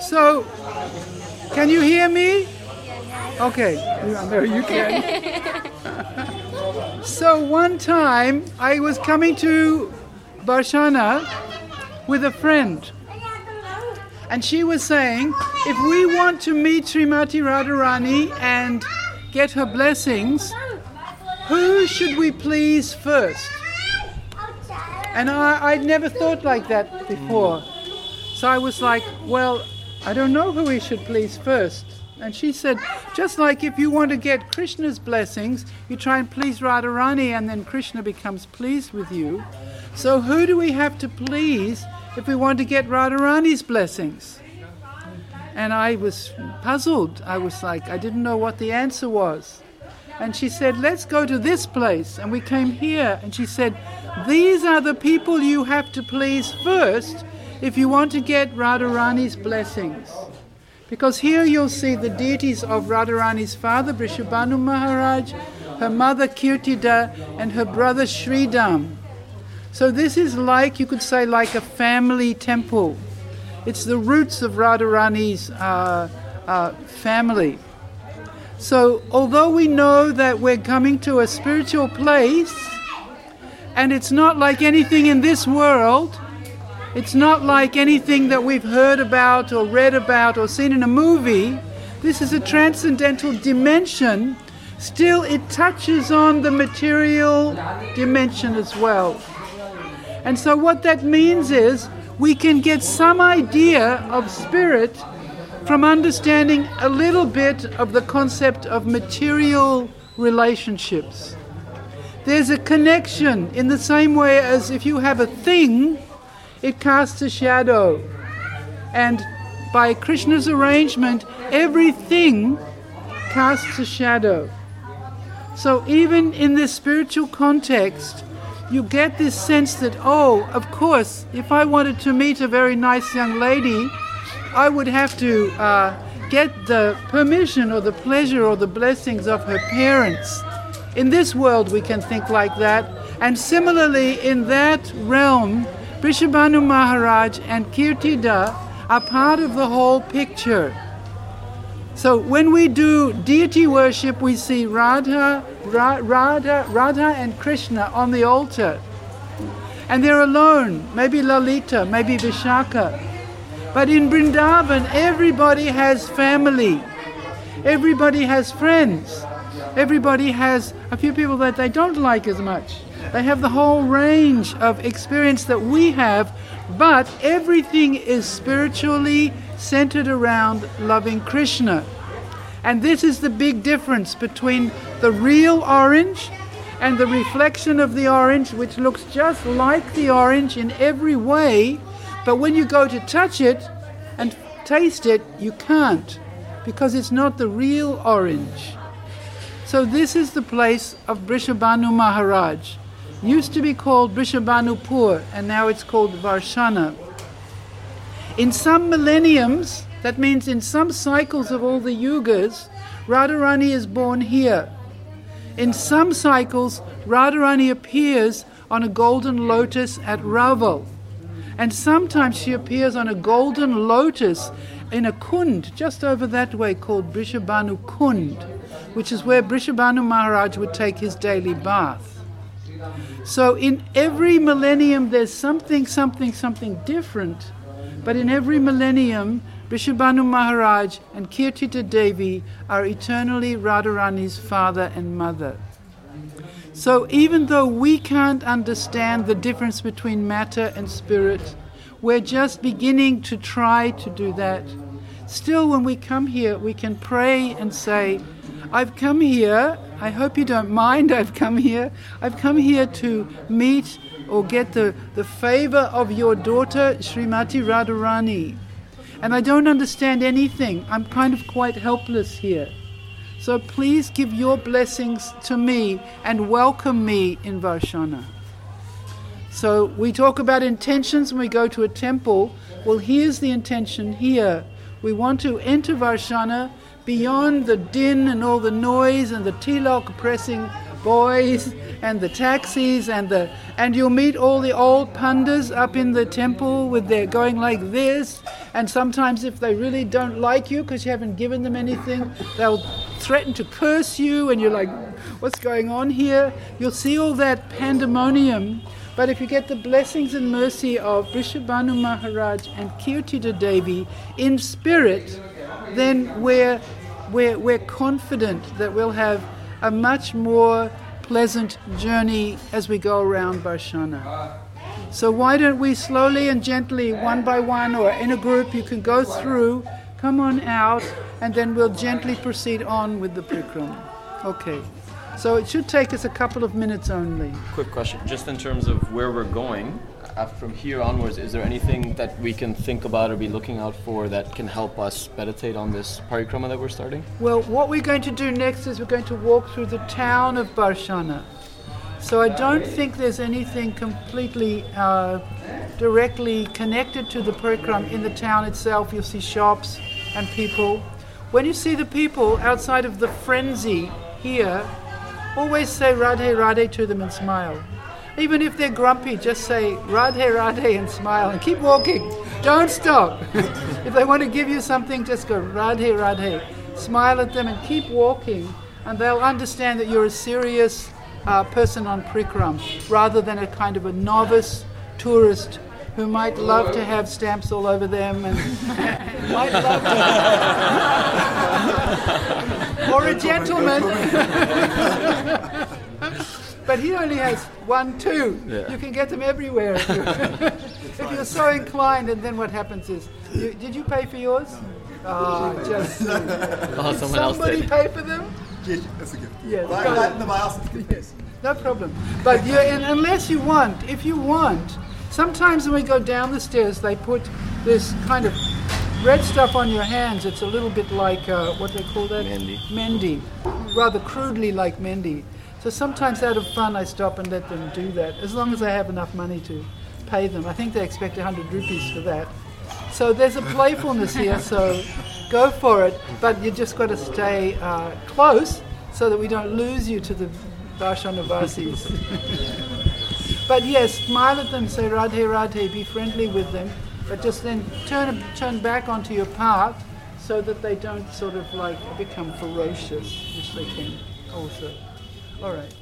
So, can you hear me? Okay, I know you can. So one time I was coming to Varshana with a friend, and she was saying, if we want to meet Srimati Radharani and get her blessings, who should we please first? And I'd never thought like that before. So I was like, well, I don't know who we should please first. And she said, just like if you want to get Krishna's blessings, you try and please Radharani and then Krishna becomes pleased with you. So who do we have to please if we want to get Radharani's blessings? And I was puzzled. I was like, I didn't know what the answer was. And she said, let's go to this place. And we came here. And she said, these are the people you have to please first if you want to get Radharani's blessings. Because here you'll see the deities of Radharani's father, Vrishabhanu Maharaj, her mother Kirtida, and her brother Sridham. So this is like, you could say, like a family temple. It's the roots of Radharani's family. So although we know that we're coming to a spiritual place, and it's not like anything in this world, it's not like anything that we've heard about or read about or seen in a movie. This is a transcendental dimension. Still, it touches on the material dimension as well. And so what that means is we can get some idea of spirit from understanding a little bit of the concept of material relationships. There's a connection in the same way as if you have a thing, it casts a shadow. And by Krishna's arrangement, everything casts a shadow. So even in this spiritual context, you get this sense that, oh, of course, if I wanted to meet a very nice young lady, I would have to get the permission or the pleasure or the blessings of her parents. In this world we can think like that. And similarly, in that realm, Vrishabhanu Maharaj and Kirtida are part of the whole picture. So when we do deity worship, we see Radha and Krishna on the altar. And they're alone, maybe Lalita, maybe Vishaka. But in Vrindavan, everybody has family. Everybody has friends. Everybody has a few people that they don't like as much. They have the whole range of experience that we have, but everything is spiritually centered around loving Krishna. And this is the big difference between the real orange and the reflection of the orange, which looks just like the orange in every way, but when you go to touch it and taste it, you can't, because it's not the real orange. So this is the place of Vrishabhanu Maharaj. Used to be called Vrishabhanupur, and now it's called Varshana. In some millenniums, that means in some cycles of all the yugas, Radharani is born here. In some cycles, Radharani appears on a golden lotus at Raval. And sometimes she appears on a golden lotus in a kund, just over that way, called Vrishabhanu Kund, which is where Vrishabhanu Maharaj would take his daily bath. So in every millennium there's something different, but in every millennium Vrishabhanu Maharaj and Kirtida Devi are eternally Radharani's father and mother. So even though we can't understand the difference between matter and spirit, we're just beginning to try to do that. Still, when we come here, we can pray and say, I've come here, I hope you don't mind I've come here to meet or get the favor of your daughter, Srimati Radharani. And I don't understand anything. I'm kind of quite helpless here. So please give your blessings to me and welcome me in Varshana. So we talk about intentions when we go to a temple. Well, here's the intention here. We want to enter Varshana beyond the din and all the noise and the tilak pressing boys and the taxis and you'll meet all the old pandas up in the temple with their going like this, and sometimes if they really don't like you because you haven't given them anything, they'll threaten to curse you, and you're like, what's going on here? You'll see all that pandemonium. But if you get the blessings and mercy of Vrishabhanu Maharaj and Kirtida Devi in spirit, then we're confident that we'll have a much more pleasant journey as we go around Barshana. So why don't we slowly and gently, one by one, or in a group, you can go through, come on out, and then we'll gently proceed on with the Prikrama. Okay. So it should take us a couple of minutes only. Quick question, just in terms of where we're going, from here onwards, is there anything that we can think about or be looking out for that can help us meditate on this parikrama that we're starting? Well, what we're going to do next is we're going to walk through the town of Barshana. So I don't think there's anything completely directly connected to the parikrama in the town itself. You'll see shops and people. When you see the people outside of the frenzy here, always say Radhe Radhe to them and smile. Even if they're grumpy, just say Radhe Radhe and smile and keep walking. Don't stop. If they want to give you something, just go Radhe Radhe. Smile at them and keep walking, and they'll understand that you're a serious person on Prikram rather than a kind of a novice tourist who might love to have stamps all over them and might love to... or a gentleman. But he only has 1, 2. Yeah. You can get them everywhere. If you're so inclined, and then what happens is, did you pay for yours? Just somebody pay for them? Yes, that's a gift. Yes. Yes. No problem. But unless you want, if you want, sometimes when we go down the stairs, they put this kind of red stuff on your hands. It's a little bit like, what they call that? Mendi. Rather crudely like Mendi. So sometimes out of fun I stop and let them do that, as long as I have enough money to pay them. I think they expect 100 rupees for that. So there's a playfulness here, so go for it. But you just got to stay close so that we don't lose you to the Darshanavasis. But yes, smile at them, say Radhe Radhe, be friendly with them, but just then turn back onto your path so that they don't sort of like become ferocious, which they can also. All right.